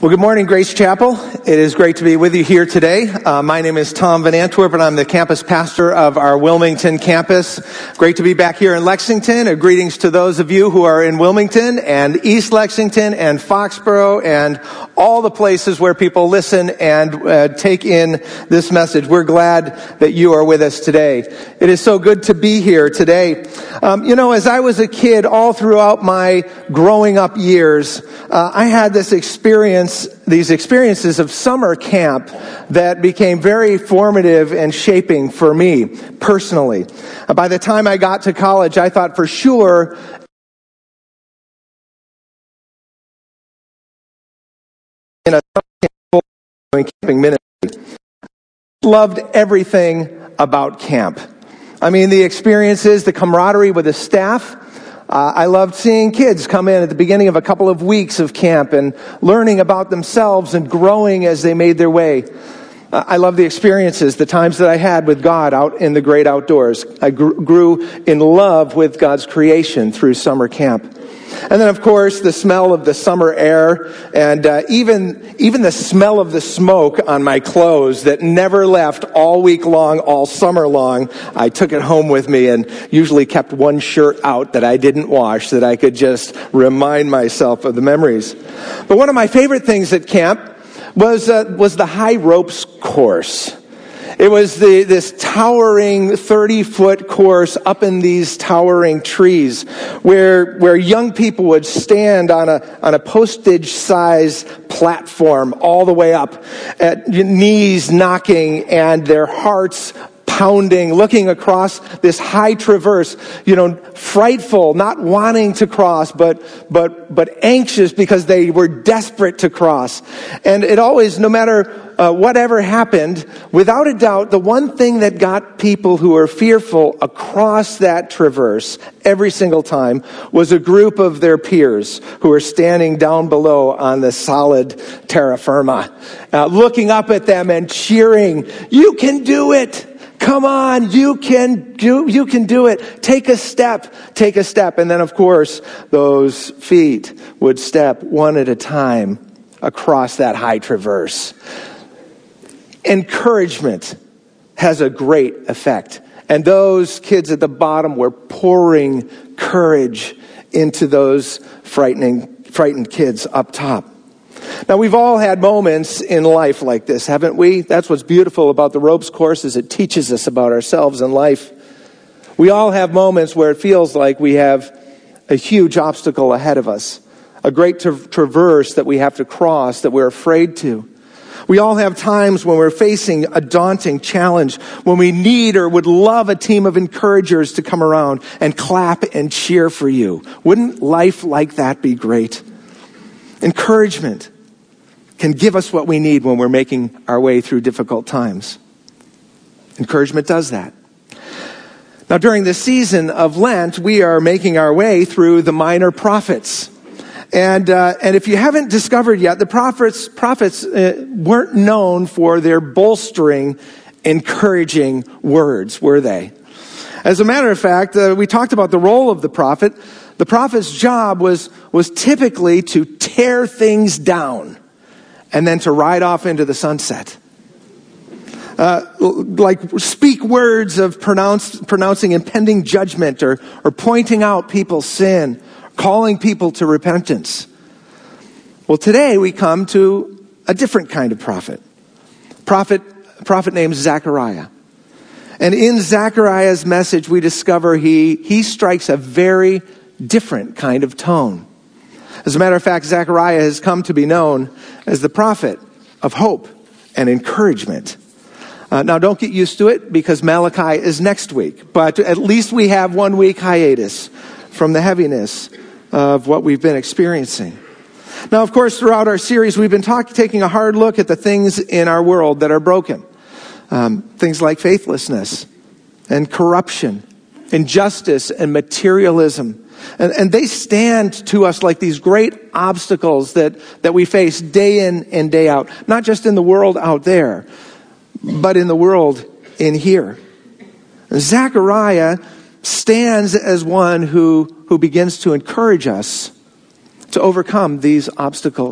Well, good morning, Grace Chapel. It is great to be with you here today. My name is Tom Van Antwerp, and I'm the campus pastor of our Wilmington campus. Great to be back here in Lexington. Greetings to those of you who are in Wilmington and East Lexington and Foxborough and all the places where people listen and take in this message. We're glad that you are with us today. It is so good to be here today. As I was a kid, all throughout my growing up years, I had these experiences of summer camp that became very formative and shaping for me personally. By the time I got to college, I thought for sure in a camping ministry. Loved everything about camp. I mean, the experiences, the camaraderie with the staff. I loved seeing kids come in at the beginning of a couple of weeks of camp and learning about themselves and growing as they made their way. I love the experiences, the times that I had with God out in the great outdoors. I grew in love with God's creation through summer camp. And then, of course, the smell of the summer air and even the smell of the smoke on my clothes that never left all week long, all summer long. I took it home with me and usually kept one shirt out that I didn't wash so that I could just remind myself of the memories. But one of my favorite things at camp was the high ropes course. It was this towering 30-foot course up in these towering trees where young people would stand on a postage-size platform all the way up, at knees knocking and their hearts pounding, looking across this high traverse, frightful, not wanting to cross, but anxious because they were desperate to cross. And it always, no matter whatever happened, without a doubt, the one thing that got people who were fearful across that traverse every single time was a group of their peers who were standing down below on the solid terra firma, looking up at them and cheering, "You can do it! Come on, you can do it. Take a step. And then, of course, those feet would step one at a time across that high traverse. Encouragement has a great effect. And those kids at the bottom were pouring courage into those frightened kids up top. Now, we've all had moments in life like this, haven't we? That's what's beautiful about the ropes course, is it teaches us about ourselves and life. We all have moments where it feels like we have a huge obstacle ahead of us, a great traverse that we have to cross that we're afraid to. We all have times when we're facing a daunting challenge, when we need or would love a team of encouragers to come around and clap and cheer for you. Wouldn't life like that be great? Encouragement can give us what we need when we're making our way through difficult times. Encouragement does that. Now, during the season of Lent, we are making our way through the minor prophets. And if you haven't discovered yet, the prophets weren't known for their bolstering, encouraging words, were they? As a matter of fact, we talked about the role of the prophet. The prophet's job was typically to tear things down and then to ride off into the sunset. Like speak words of pronouncing impending judgment or pointing out people's sin, calling people to repentance. Well, today we come to a different kind of prophet. A prophet named Zechariah. And in Zechariah's message, we discover he strikes a very different kind of tone. As a matter of fact, Zechariah has come to be known as the prophet of hope and encouragement. Now, don't get used to it because Malachi is next week. But at least we have 1 week hiatus from the heaviness of what we've been experiencing. Now, of course, throughout our series, we've been taking a hard look at the things in our world that are broken. Things like faithlessness and corruption, injustice and materialism. And they stand to us like these great obstacles that we face day in and day out. Not just in the world out there, but in the world in here. Zechariah stands as one who begins to encourage us to overcome these obstacles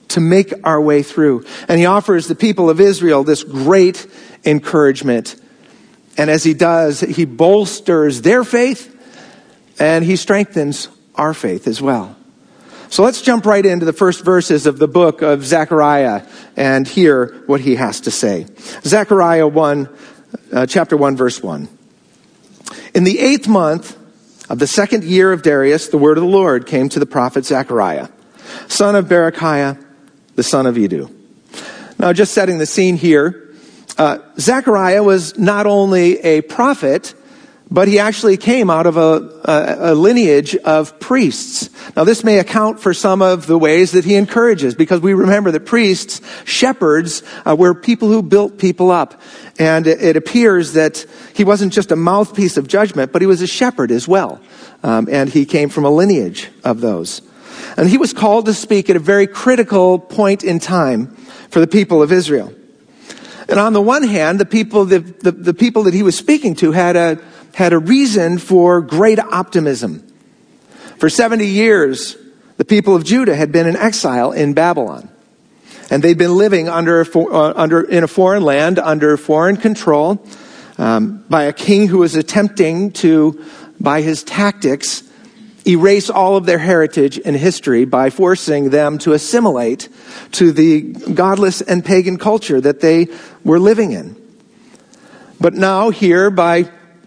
to make our way through. And he offers the people of Israel this great encouragement. And as he does, he bolsters their faith and he strengthens our faith as well. So let's jump right into the first verses of the book of Zechariah and hear what he has to say. Zechariah chapter 1, verse 1. In the 8th month of the 2nd year of Darius, the word of the Lord came to the prophet Zechariah, son of Berechiah, the son of Iddo. Now, just setting the scene here, Zechariah was not only a prophet, but he actually came out of a lineage of priests. Now, this may account for some of the ways that he encourages, because we remember that priests, shepherds, were people who built people up. And it appears that he wasn't just a mouthpiece of judgment, but he was a shepherd as well. And he came from a lineage of those. And he was called to speak at a very critical point in time for the people of Israel. And on the one hand, the people that he was speaking to had a reason for great optimism. For 70 years, the people of Judah had been in exile in Babylon. And they'd been living in a foreign land, under foreign control, by a king who was attempting to, by his tactics, erase all of their heritage and history by forcing them to assimilate to the godless and pagan culture that they were living in. But now here by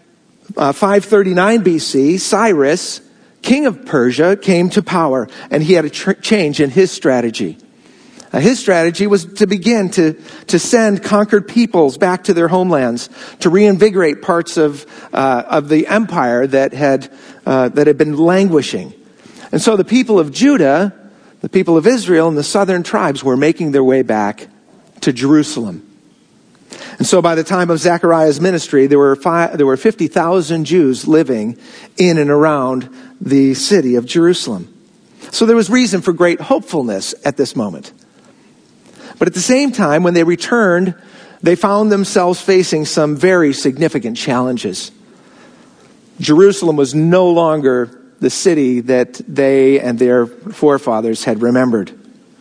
539 BC, Cyrus, king of Persia, came to power, and he had a change in his strategy. His strategy was to begin to send conquered peoples back to their homelands, to reinvigorate parts of the empire that had been languishing. And so the people of Judah, the people of Israel, and the southern tribes were making their way back to Jerusalem. And so by the time of Zechariah's ministry, there were 50,000 Jews living in and around the city of Jerusalem. So there was reason for great hopefulness at this moment. But at the same time, when they returned, they found themselves facing some very significant challenges. Jerusalem was no longer the city that they and their forefathers had remembered.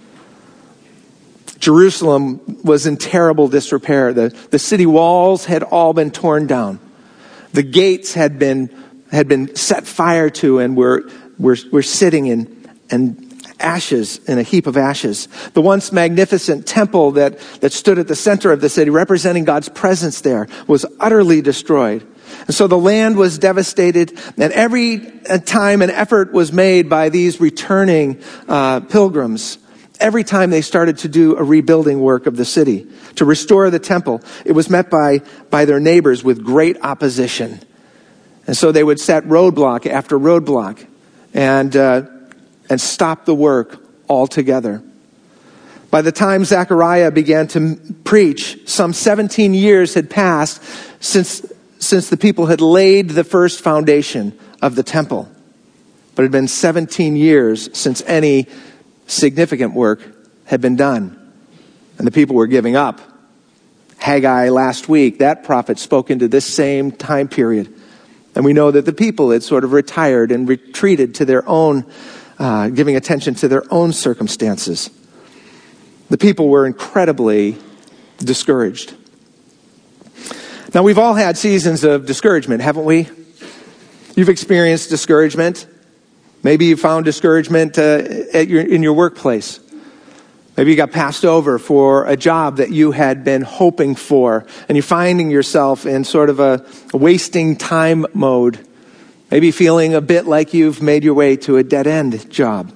Jerusalem was in terrible disrepair. The city walls had all been torn down. The gates had been set fire to and were sitting in ashes, in a heap of ashes. The once magnificent temple that stood at the center of the city, representing God's presence there, was utterly destroyed. And so the land was devastated, and every time an effort was made by these returning pilgrims, every time they started to do a rebuilding work of the city, to restore the temple, it was met by their neighbors with great opposition. And so they would set roadblock after roadblock and stop the work altogether. By the time Zechariah began to preach, some 17 years had passed since the people had laid the first foundation of the temple. But it had been 17 years since any significant work had been done. And the people were giving up. Haggai last week, that prophet spoke into this same time period. And we know that the people had sort of retired and retreated to their own giving attention to their own circumstances. The people were incredibly discouraged. Now, we've all had seasons of discouragement, haven't we? You've experienced discouragement. Maybe you found discouragement in your workplace. Maybe you got passed over for a job that you had been hoping for, and you're finding yourself in sort of a wasting time mode. Maybe feeling a bit like you've made your way to a dead-end job.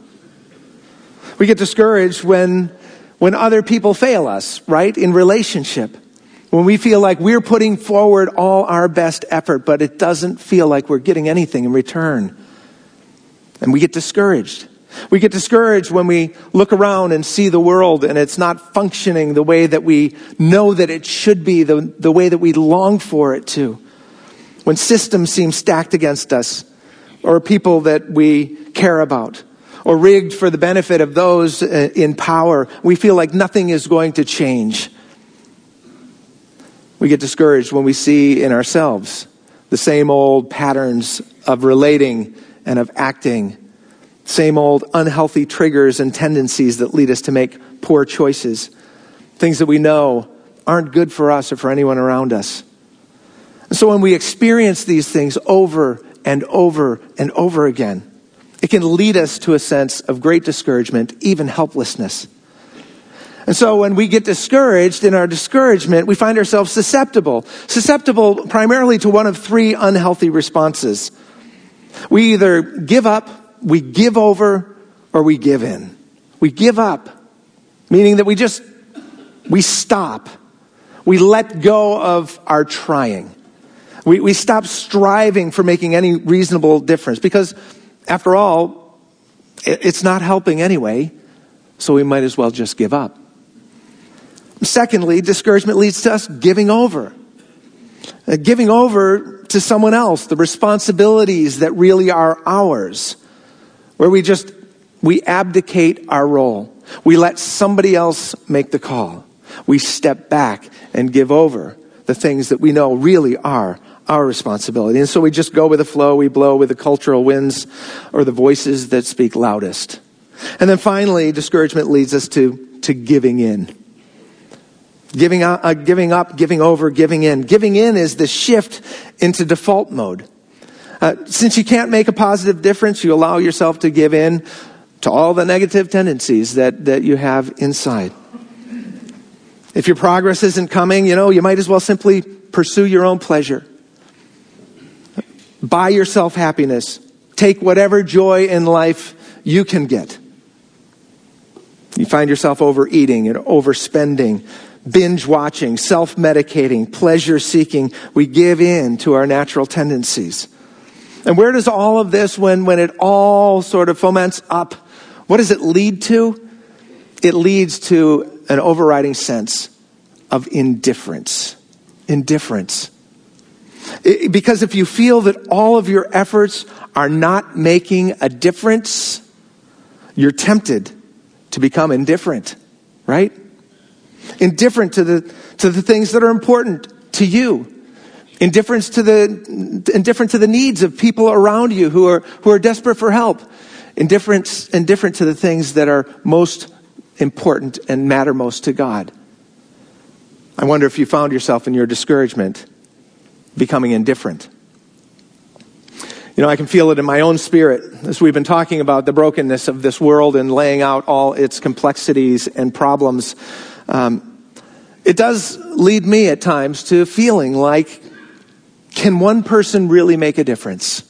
We get discouraged when other people fail us, right? In relationship. When we feel like we're putting forward all our best effort, but it doesn't feel like we're getting anything in return. And we get discouraged. We get discouraged when we look around and see the world and it's not functioning the way that we know that it should be, the way that we long for it to. When systems seem stacked against us, or people that we care about, or rigged for the benefit of those in power, we feel like nothing is going to change. We get discouraged when we see in ourselves the same old patterns of relating and of acting Same old unhealthy triggers and tendencies that lead us to make poor choices. Things that we know aren't good for us or for anyone around us. And so when we experience these things over and over and over again, it can lead us to a sense of great discouragement, even helplessness. And so when we get discouraged, in our discouragement, we find ourselves susceptible primarily to one of three unhealthy responses. We either give up, we give over, or we give in. We give up, meaning that we stop. We let go of our trying. We stop striving for making any reasonable difference because, after all, it's not helping anyway, so we might as well just give up. Secondly, discouragement leads to us giving over. Giving over to someone else, the responsibilities that really are ours, where we abdicate our role. We let somebody else make the call. We step back and give over the things that we know really are our responsibility. And so we just go with the flow, we blow with the cultural winds or the voices that speak loudest. And then finally, discouragement leads us to giving in. Giving up, giving over, giving in. Giving in is the shift into default mode. Since you can't make a positive difference, you allow yourself to give in to all the negative tendencies that you have inside. If your progress isn't coming, you might as well simply pursue your own pleasure. Buy yourself happiness. Take whatever joy in life you can get. You find yourself overeating and overspending, binge watching, self-medicating, pleasure seeking. We give in to our natural tendencies. And where does all of this, when it all sort of foments up, what does it lead to? It leads to an overriding sense of indifference. Indifference. Because if you feel that all of your efforts are not making a difference, you're tempted to become indifferent, right? Indifferent to the things that are important to you. Indifferent to the needs of people around you who are desperate for help. Indifferent to the things that are most important and matter most to God. I wonder if you found yourself in your discouragement becoming indifferent. I can feel it in my own spirit as we've been talking about the brokenness of this world and laying out all its complexities and problems. It does lead me at times to feeling like, can one person really make a difference?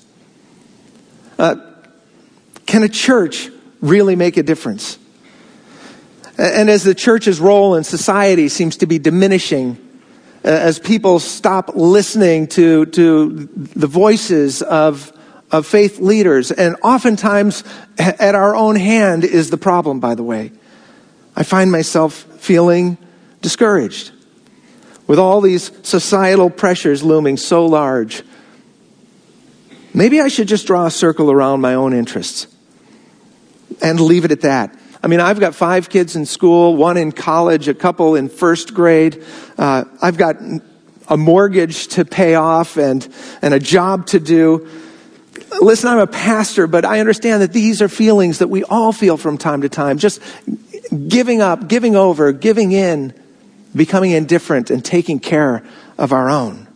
Can a church really make a difference? And as the church's role in society seems to be diminishing, as people stop listening to the voices of faith leaders, and oftentimes at our own hand is the problem, by the way. I find myself feeling discouraged with all these societal pressures looming so large. Maybe I should just draw a circle around my own interests and leave it at that. I've got 5 kids in school, 1 in college, a couple in first grade. I've got a mortgage to pay off and a job to do. Listen, I'm a pastor, but I understand that these are feelings that we all feel from time to time. Just giving up, giving over, giving in, becoming indifferent, and taking care of our own.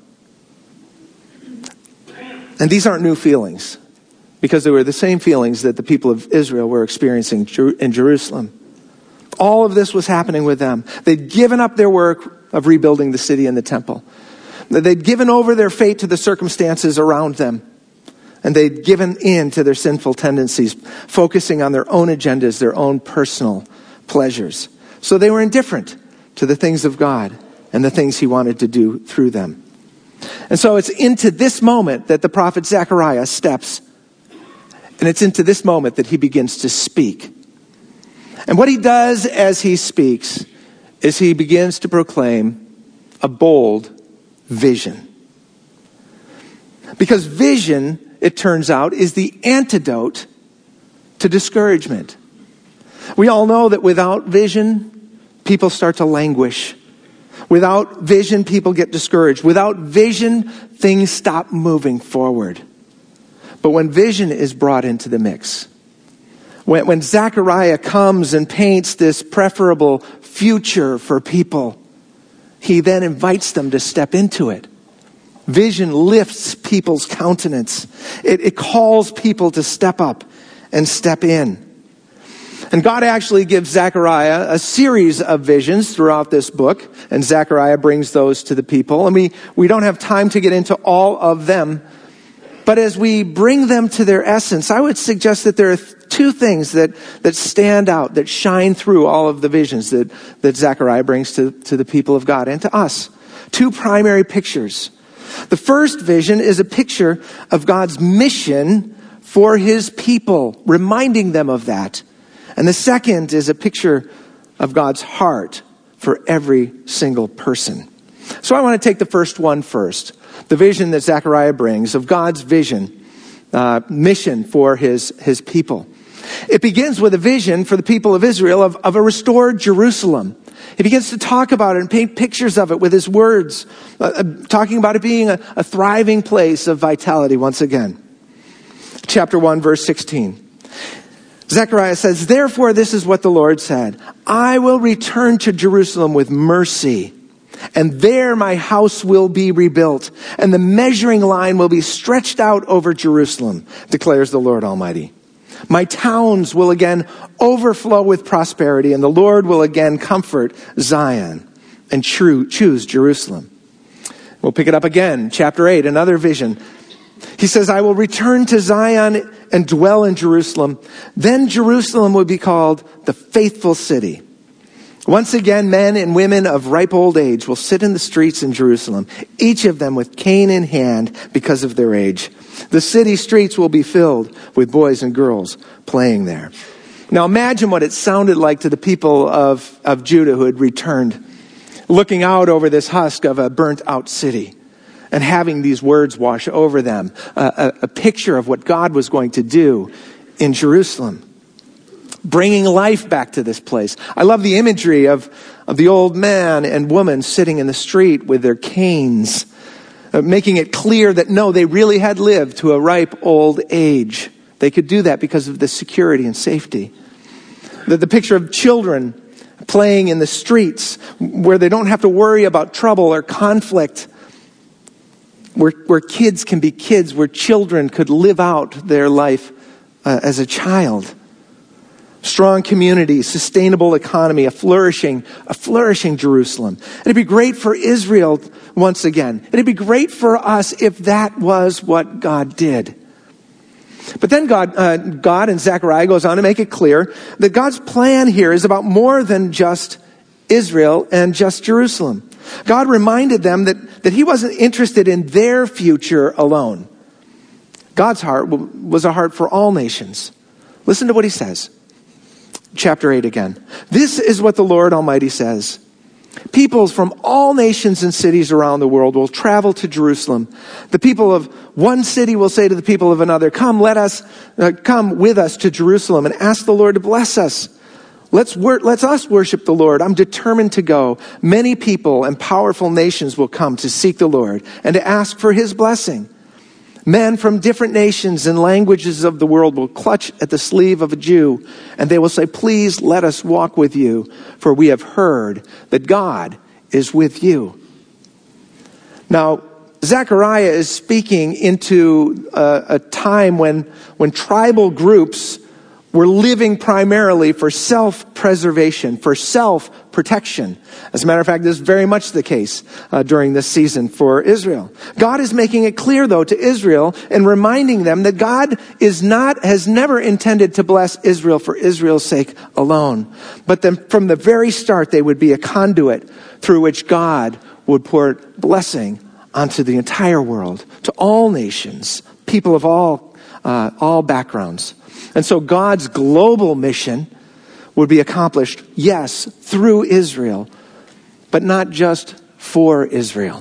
And these aren't new feelings, because they were the same feelings that the people of Israel were experiencing in Jerusalem. All of this was happening with them. They'd given up their work of rebuilding the city and the temple. They'd given over their fate to the circumstances around them. And they'd given in to their sinful tendencies, focusing on their own agendas, their own personal pleasures. So they were indifferent to the things of God and the things he wanted to do through them. And so it's into this moment that the prophet Zechariah steps. And it's into this moment that he begins to speak. And what he does as he speaks is he begins to proclaim a bold vision. Because vision, it turns out, is the antidote to discouragement. We all know that without vision, people start to languish. Without vision, people get discouraged. Without vision, things stop moving forward. But when vision is brought into the mix, When Zechariah comes and paints this preferable future for people, he then invites them to step into it. Vision lifts people's countenance. It calls people to step up and step in. And God actually gives Zechariah a series of visions throughout this book, and Zechariah brings those to the people. And we don't have time to get into all of them, but as we bring them to their essence, I would suggest that there are two things that stand out, that shine through all of the visions that Zechariah brings to the people of God and to us. Two primary pictures. The first vision is a picture of God's mission for his people, reminding them of that. And the second is a picture of God's heart for every single person. So I want to take the first one first. The vision that Zechariah brings of God's vision, mission for his people. It begins with a vision for the people of Israel of a restored Jerusalem. He begins to talk about it and paint pictures of it with his words, talking about it being a thriving place of vitality once again. Chapter 1, verse 16. Zechariah says, "Therefore this is what the Lord said, I will return to Jerusalem with mercy, and there my house will be rebuilt, and the measuring line will be stretched out over Jerusalem, declares the Lord Almighty. My towns will again overflow with prosperity, and the Lord will again comfort Zion and choose Jerusalem." We'll pick it up again, chapter 8, another vision. He says, "I will return to Zion and dwell in Jerusalem. Then Jerusalem will be called the faithful city. Once again, men and women of ripe old age will sit in the streets in Jerusalem, each of them with cane in hand because of their age. The city streets will be filled with boys and girls playing there." Now imagine what it sounded like to the people of Judah who had returned, looking out over this husk of a burnt out city and having these words wash over them, a picture of what God was going to do in Jerusalem, bringing life back to this place. I love the imagery of the old man and woman sitting in the street with their canes, making it clear that no, they really had lived to a ripe old age. They could do that because of the security and safety. The picture of children playing in the streets where they don't have to worry about trouble or conflict, where kids can be kids, where children could live out their life as a child. Strong community, sustainable economy, a flourishing Jerusalem. It'd be great for Israel once again. It'd be great for us if that was what God did. But then God and Zechariah goes on to make it clear that God's plan here is about more than just Israel and just Jerusalem. God reminded them that he wasn't interested in their future alone. God's heart was a heart for all nations. Listen to what he says. Chapter 8 again. "This is what the Lord Almighty says. Peoples from all nations and cities around the world will travel to Jerusalem. The people of one city will say to the people of another, come with us to Jerusalem and ask the Lord to bless us. Let's us worship the Lord. I'm determined to go. Many people and powerful nations will come to seek the Lord and to ask for his blessing. Men from different nations and languages of the world will clutch at the sleeve of a Jew, and they will say, please let us walk with you, for we have heard that God is with you." Now, Zechariah is speaking into a time when tribal groups were living primarily for self-preservation, for self-protection. As a matter of fact, this is very much the case during this season for Israel. God is making it clear, though, to Israel and reminding them that God has never intended to bless Israel for Israel's sake alone. But then from the very start, they would be a conduit through which God would pour blessing onto the entire world, to all nations, people of all backgrounds. And so God's global mission would be accomplished, yes, through Israel, but not just for Israel.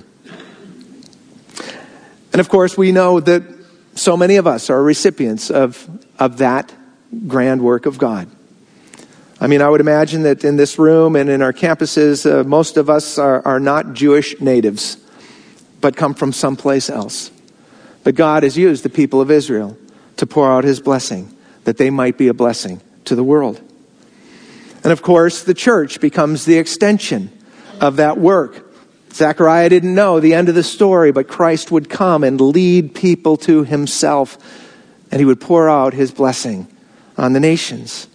And of course, we know that so many of us are recipients of that grand work of God. I mean, I would imagine that in this room and in our campuses, most of us are not Jewish natives, but come from someplace else. But God has used the people of Israel to pour out his blessing, that they might be a blessing to the world. And of course, the church becomes the extension of that work. Zechariah didn't know the end of the story, but Christ would come and lead people to himself, and he would pour out his blessing on the nations.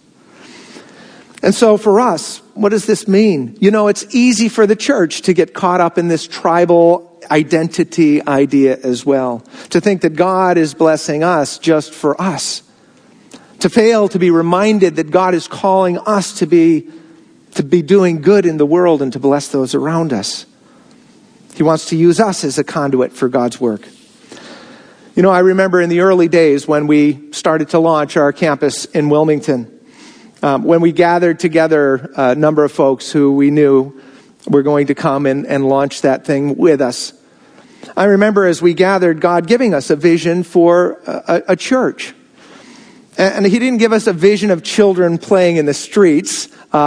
And so for us, what does this mean? You know, it's easy for the church to get caught up in this tribal identity idea as well. To think that God is blessing us just for us. To fail to be reminded that God is calling us to be doing good in the world and to bless those around us. He wants to use us as a conduit for God's work. You know, I remember in the early days when we started to launch our campus in Wilmington, when we gathered together a number of folks who we knew were going to come and launch that thing with us. I remember as we gathered, God giving us a vision for a church. And he didn't give us a vision of children playing in the streets.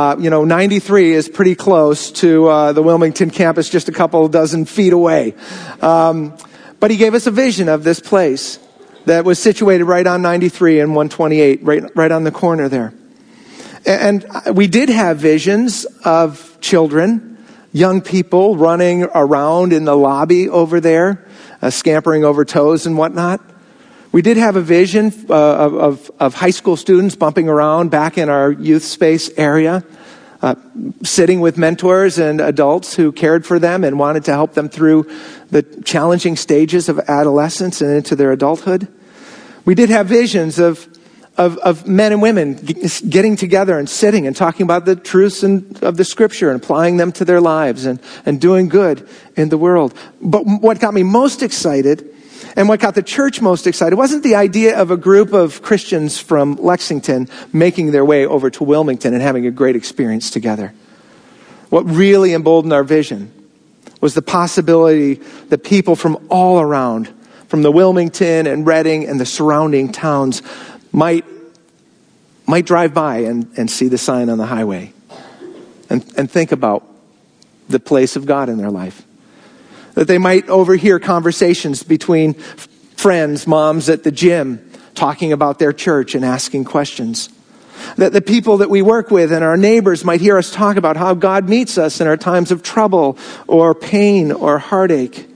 93 is pretty close to the Wilmington campus, just a couple dozen feet away. But he gave us a vision of this place that was situated right on 93 and 128, right on the corner there. And we did have visions of children, young people running around in the lobby over there, scampering over toes and whatnot. We did have a vision of high school students bumping around back in our youth space area, sitting with mentors and adults who cared for them and wanted to help them through the challenging stages of adolescence and into their adulthood. We did have visions of men and women getting together and sitting and talking about the truths of the Scripture and applying them to their lives and doing good in the world. But what got me most excited and what got the church most excited wasn't the idea of a group of Christians from Lexington making their way over to Wilmington and having a great experience together. What really emboldened our vision was the possibility that people from all around, from the Wilmington and Reading and the surrounding towns, might drive by and see the sign on the highway and think about the place of God in their life. That they might overhear conversations between friends, moms at the gym, talking about their church and asking questions. That the people that we work with and our neighbors might hear us talk about how God meets us in our times of trouble or pain or heartache.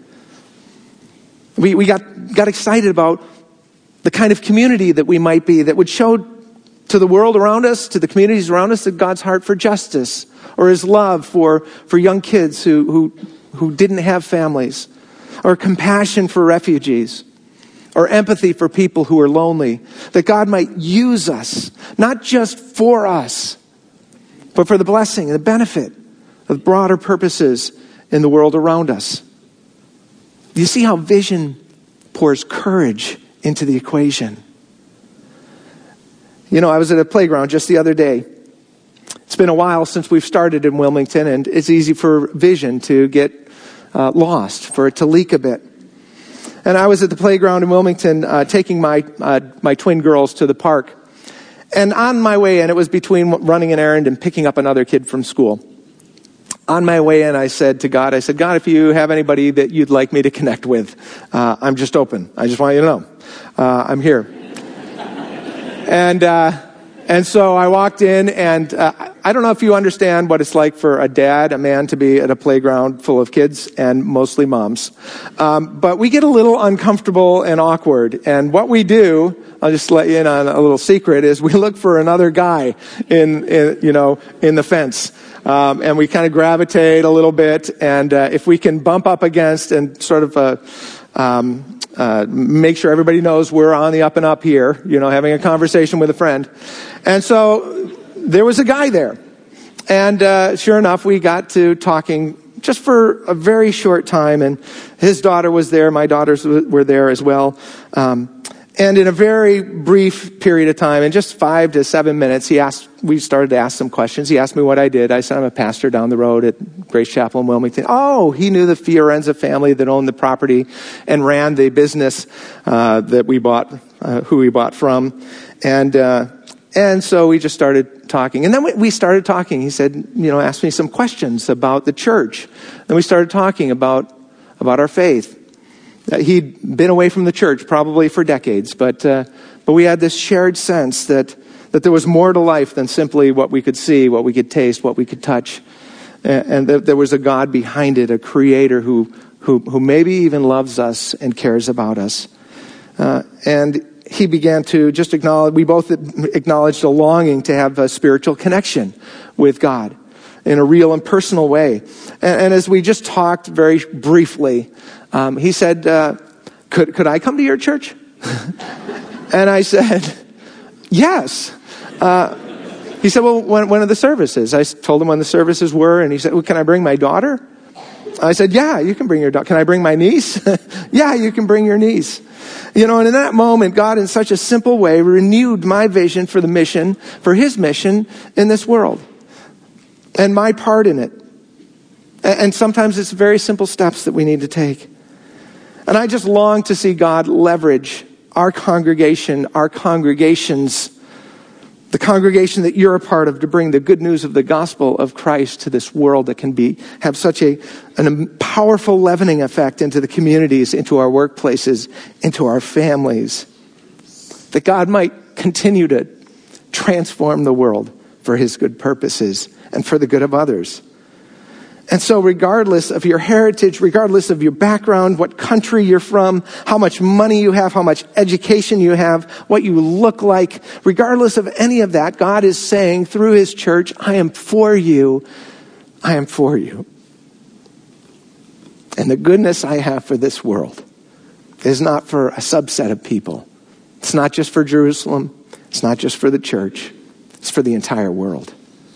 We got excited about the kind of community that we might be that would show to the world around us, to the communities around us, that God's heart for justice or his love for young kids who didn't have families, or compassion for refugees, or empathy for people who are lonely. That God might use us, not just for us, but for the blessing and the benefit of broader purposes in the world around us. Do you see how vision pours courage into the equation? You know, I was at a playground just the other day. It's been a while since we've started in Wilmington, and it's easy for vision to get lost, for it to leak a bit. And I was at the playground in Wilmington taking my twin girls to the park. And on my way in, it was between running an errand and picking up another kid from school. On my way in, I said to God, God, if you have anybody that you'd like me to connect with, I'm just open. I just want you to know. I'm here. And so I walked in, and I don't know if you understand what it's like for a man to be at a playground full of kids and mostly moms. But we get a little uncomfortable and awkward. And what we do, I'll just let you in on a little secret, is we look for another guy in the fence. And we kind of gravitate a little bit. And if we can bump up against and sort of make sure everybody knows we're on the up and up here, having a conversation with a friend. And so there was a guy there. And sure enough, we got to talking just for a very short time. And his daughter was there. My daughters were there as well. And in a very brief period of time, in just 5 to 7 minutes, we started to ask some questions. He asked me what I did. I said, I'm a pastor down the road at Grace Chapel in Wilmington. Oh, he knew the Fiorenza family that owned the property and ran the business that we bought, who we bought from. And so we just started talking. And then we started talking. He said, asked me some questions about the church. Then we started talking about our faith. He'd been away from the church probably for decades, but we had this shared sense that that there was more to life than simply what we could see, what we could taste, what we could touch. And that there was a God behind it, a creator who maybe even loves us and cares about us. And he began to just acknowledge, we both acknowledged a longing to have a spiritual connection with God in a real and personal way. And as we just talked very briefly, he said, could I come to your church? And I said, yes. He said, well, when are the services? I told him when the services were, and he said, well, can I bring my daughter? I said, yeah, you can bring your daughter. Can I bring my niece? Yeah, you can bring your niece. You know, and in that moment, God, in such a simple way, renewed my vision for the mission, for his mission in this world, and my part in it. And sometimes it's very simple steps that we need to take. And I just long to see God leverage our congregation, our congregations, the congregation that you're a part of, to bring the good news of the gospel of Christ to this world that can have such a powerful leavening effect into the communities, into our workplaces, into our families. That God might continue to transform the world for his good purposes and for the good of others. And so regardless of your heritage, regardless of your background, what country you're from, how much money you have, how much education you have, what you look like, regardless of any of that, God is saying through his church, I am for you. I am for you. And the goodness I have for this world is not for a subset of people. It's not just for Jerusalem. It's not just for the church. It's for the entire world.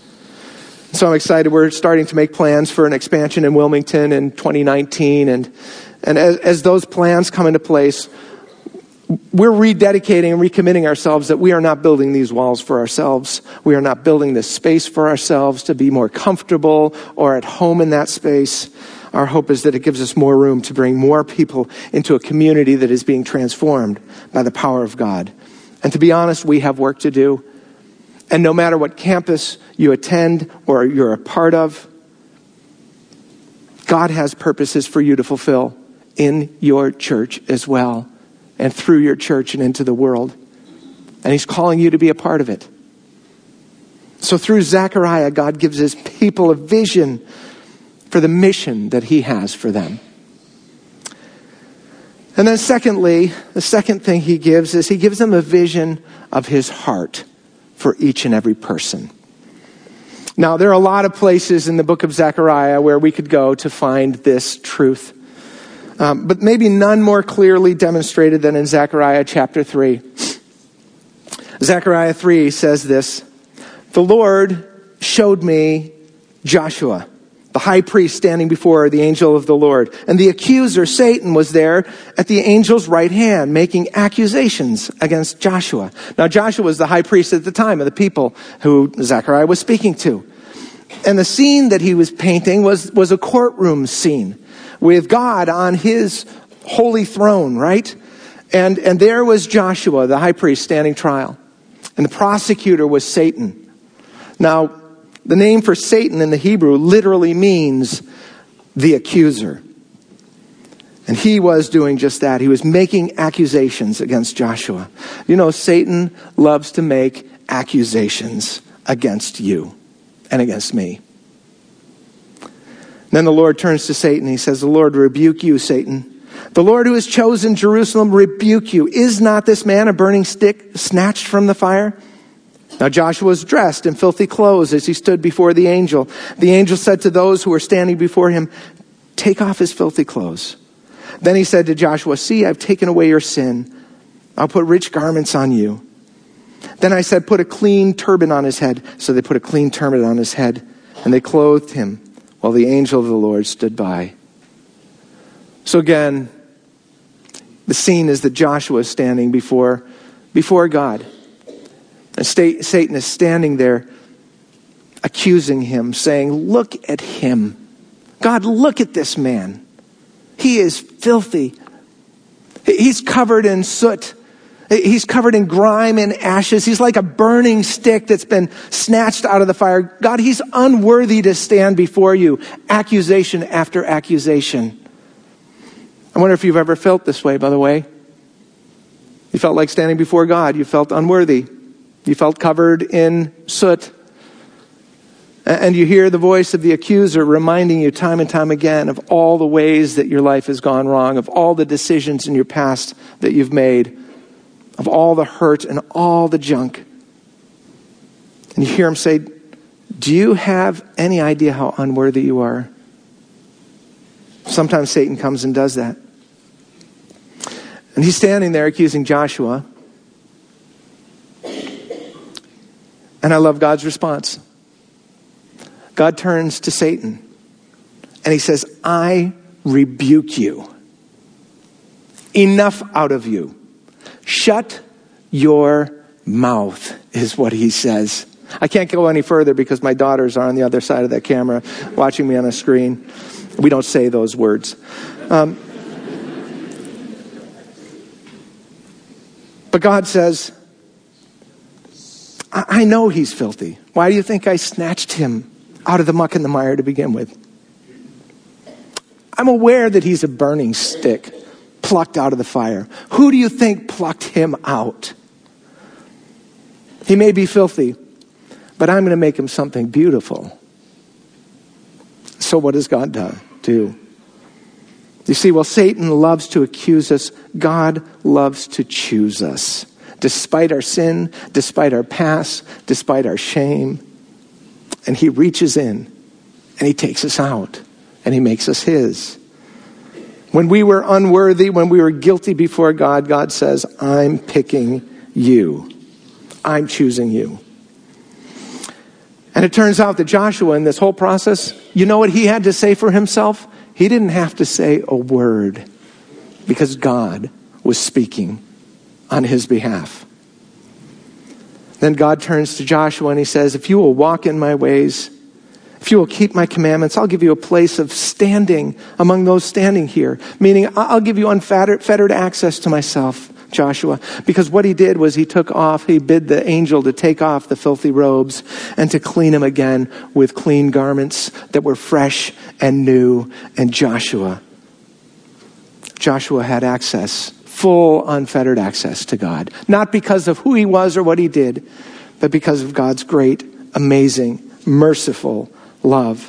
So I'm excited. We're starting to make plans for an expansion in Wilmington in 2019. And as those plans come into place, we're rededicating and recommitting ourselves that we are not building these walls for ourselves. We are not building this space for ourselves to be more comfortable or at home in that space. Our hope is that it gives us more room to bring more people into a community that is being transformed by the power of God. And to be honest, we have work to do. And no matter what campus you attend or you're a part of, God has purposes for you to fulfill in your church as well, and through your church and into the world. And he's calling you to be a part of it. So through Zechariah, God gives his people a vision for the mission that he has for them. And then secondly, the second thing he gives is he gives them a vision of his heart for each and every person. Now, there are a lot of places in the book of Zechariah where we could go to find this truth. But maybe none more clearly demonstrated than in Zechariah chapter 3. Zechariah 3 says this, the Lord showed me Joshua, the high priest, standing before the angel of the Lord. And the accuser, Satan, was there at the angel's right hand, making accusations against Joshua. Now, Joshua was the high priest at the time of the people who Zechariah was speaking to. And the scene that he was painting was a courtroom scene with God on his holy throne, right? And there was Joshua, the high priest, standing trial. And the prosecutor was Satan. Now, the name for Satan in the Hebrew literally means the accuser. And he was doing just that. He was making accusations against Joshua. You know, Satan loves to make accusations against you and against me. Then the Lord turns to Satan. He says, the Lord rebuke you, Satan. The Lord who has chosen Jerusalem rebuke you. Is not this man a burning stick snatched from the fire? Now Joshua was dressed in filthy clothes as he stood before the angel. The angel said to those who were standing before him, take off his filthy clothes. Then he said to Joshua, see, I've taken away your sin. I'll put rich garments on you. Then I said, put a clean turban on his head. So they put a clean turban on his head, and they clothed him while the angel of the Lord stood by. So again, the scene is that Joshua is standing before God. And Satan is standing there accusing him, saying, look at him. God, look at this man. He is filthy. He's covered in soot. He's covered in grime and ashes. He's like a burning stick that's been snatched out of the fire. God, he's unworthy to stand before you. Accusation after accusation. I wonder if you've ever felt this way, by the way. You felt like standing before God. You felt unworthy. You felt covered in soot. And you hear the voice of the accuser reminding you time and time again of all the ways that your life has gone wrong, of all the decisions in your past that you've made, of all the hurt and all the junk. And you hear him say, do you have any idea how unworthy you are? Sometimes Satan comes and does that. And he's standing there accusing Joshua. And I love God's response. God turns to Satan and he says, I rebuke you. Enough out of you. Shut your mouth is what he says. I can't go any further because my daughters are on the other side of that camera watching me on a screen. We don't say those words. But God says, I know he's filthy. Why do you think I snatched him out of the muck and the mire to begin with? I'm aware that he's a burning stick plucked out of the fire. Who do you think plucked him out? He may be filthy, but I'm going to make him something beautiful. So what does God do? You see, while Satan loves to accuse us, God loves to choose us. Despite our sin, despite our past, despite our shame. And he reaches in and he takes us out and he makes us his. When we were unworthy, when we were guilty before God, God says, I'm picking you. I'm choosing you. And it turns out that Joshua in this whole process, you know what he had to say for himself? He didn't have to say a word because God was speaking on his behalf. Then God turns to Joshua and he says, if you will walk in my ways, if you will keep my commandments, I'll give you a place of standing among those standing here. Meaning, I'll give you unfettered access to myself, Joshua. Because what he did was he bid the angel to take off the filthy robes and to clean him again with clean garments that were fresh and new. And Joshua had access, full unfettered access to God. Not because of who he was or what he did, but because of God's great, amazing, merciful love.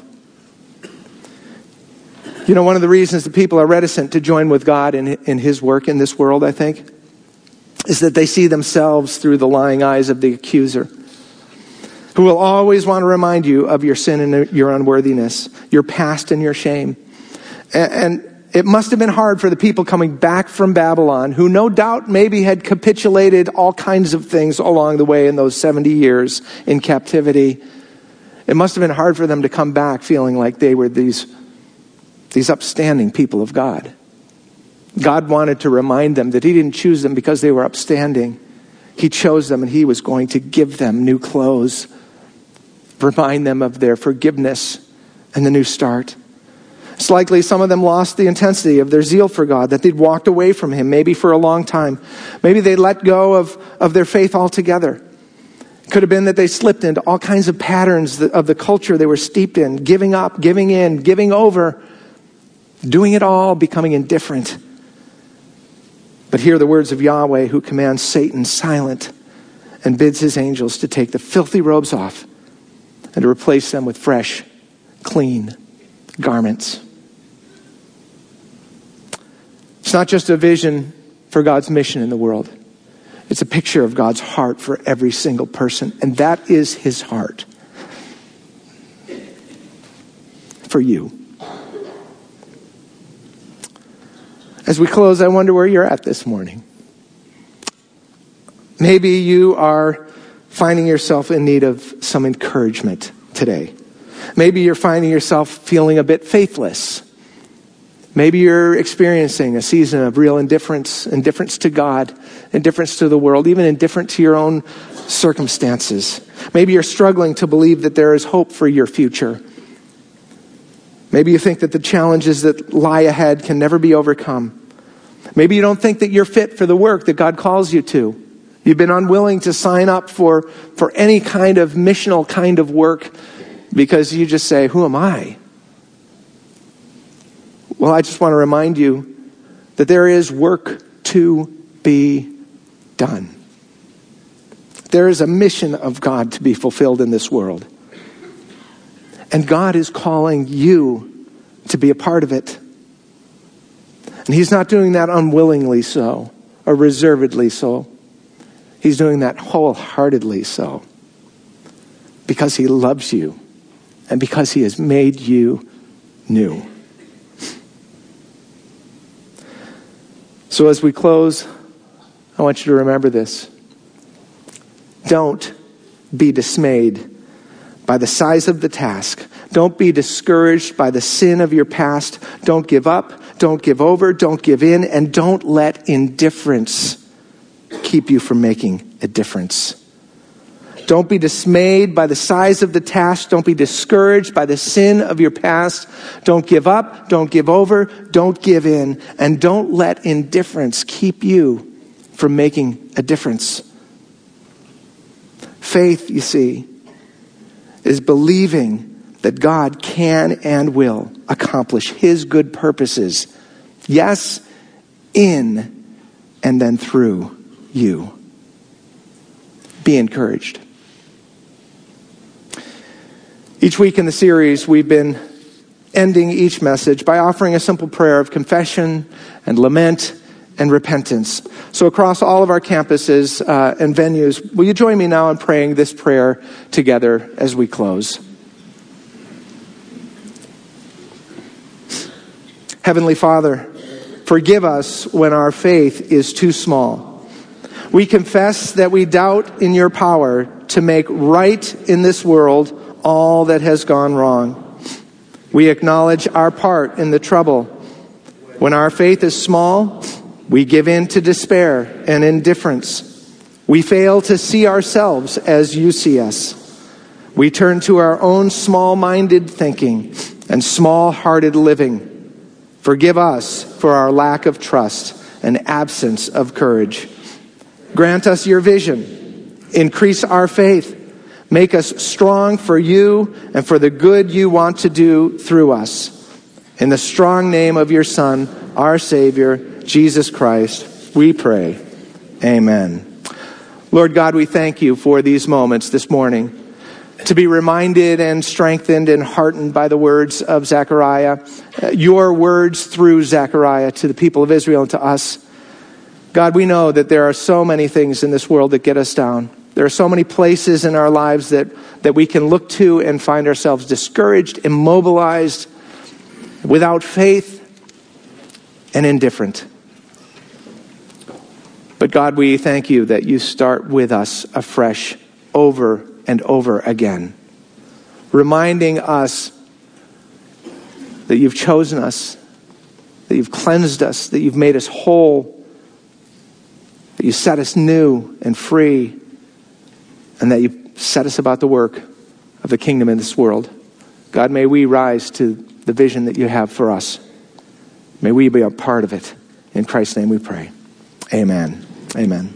You know, one of the reasons that people are reticent to join with God in his work in this world, I think, is that they see themselves through the lying eyes of the accuser, who will always want to remind you of your sin and your unworthiness, your past and your shame. And it must have been hard for the people coming back from Babylon, who no doubt maybe had capitulated all kinds of things along the way in those 70 years in captivity. It must have been hard for them to come back feeling like they were these upstanding people of God. God wanted to remind them that he didn't choose them because they were upstanding. He chose them and he was going to give them new clothes, remind them of their forgiveness and the new start. It's likely some of them lost the intensity of their zeal for God, that they'd walked away from him, maybe for a long time. Maybe they let go of their faith altogether. It could have been that they slipped into all kinds of patterns of the culture they were steeped in, giving up, giving in, giving over, doing it all, becoming indifferent. But hear the words of Yahweh, who commands Satan silent and bids his angels to take the filthy robes off and to replace them with fresh, clean garments. It's not just a vision for God's mission in the world. It's a picture of God's heart for every single person. And that is his heart for you. As we close, I wonder where you're at this morning. Maybe you are finding yourself in need of some encouragement today. Maybe you're finding yourself feeling a bit faithless. Maybe you're experiencing a season of real indifference to God, indifference to the world, even indifference to your own circumstances. Maybe you're struggling to believe that there is hope for your future. Maybe you think that the challenges that lie ahead can never be overcome. Maybe you don't think that you're fit for the work that God calls you to. You've been unwilling to sign up for any kind of missional kind of work because you just say, who am I? Well, I just want to remind you that there is work to be done. There is a mission of God to be fulfilled in this world. And God is calling you to be a part of it. And he's not doing that unwillingly so, or reservedly so. He's doing that wholeheartedly so. Because he loves you. And because he has made you new. So as we close, I want you to remember this. Don't be dismayed by the size of the task. Don't be discouraged by the sin of your past. Don't give up. Don't give over. Don't give in. And don't let indifference keep you from making a difference. Don't be dismayed by the size of the task. Don't be discouraged by the sin of your past. Don't give up. Don't give over. Don't give in. And don't let indifference keep you from making a difference. Faith, you see, is believing that God can and will accomplish his good purposes. Yes, in and then through you. Be encouraged. Each week in the series, we've been ending each message by offering a simple prayer of confession and lament and repentance. So across all of our campuses and venues, will you join me now in praying this prayer together as we close? Heavenly Father, forgive us when our faith is too small. We confess that we doubt in your power to make right in this world all that has gone wrong. We acknowledge our part in the trouble. When our faith is small, we give in to despair and indifference. We fail to see ourselves as you see us. We turn to our own small-minded thinking and small-hearted living. Forgive us for our lack of trust and absence of courage. Grant us your vision. Increase our faith. Make us strong for you and for the good you want to do through us. In the strong name of your Son, our Savior, Jesus Christ, we pray. Amen. Lord God, we thank you for these moments this morning to be reminded and strengthened and heartened by the words of Zechariah, your words through Zechariah to the people of Israel and to us. God, we know that there are so many things in this world that get us down. There are so many places in our lives that we can look to and find ourselves discouraged, immobilized, without faith, and indifferent. But God, we thank you that you start with us afresh over and over again, reminding us that you've chosen us, that you've cleansed us, that you've made us whole, that you set us new and free, and that you set us about the work of the kingdom in this world. God, may we rise to the vision that you have for us. May we be a part of it. In Christ's name we pray. Amen. Amen.